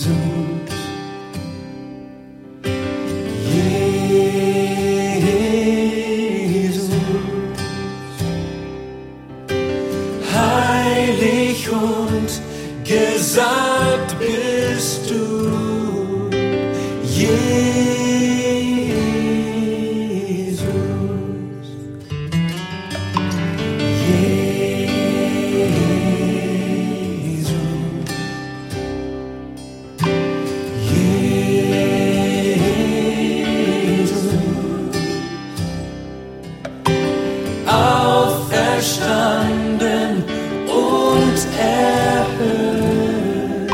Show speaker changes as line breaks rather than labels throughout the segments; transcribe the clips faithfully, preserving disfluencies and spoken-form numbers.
Heilig und gesalbt bist du, Jesus. Jesus. Jesus. Auferstanden und erhöht,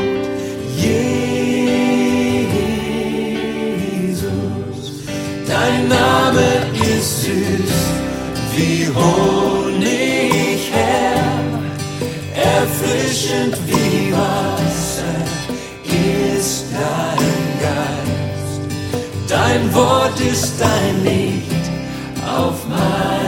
Jesus, dein Name ist süß wie Honig, Herr, erfrischend wie Wasser ist dein Geist, dein Wort ist ein Licht auf mein